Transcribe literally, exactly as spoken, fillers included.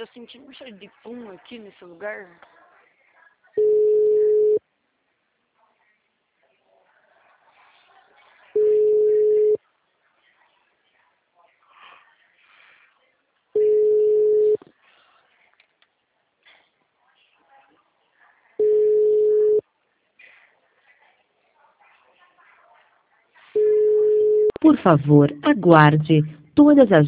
tô sentindo um cheiro de pum aqui nesse lugar. Por favor, aguarde. Todas as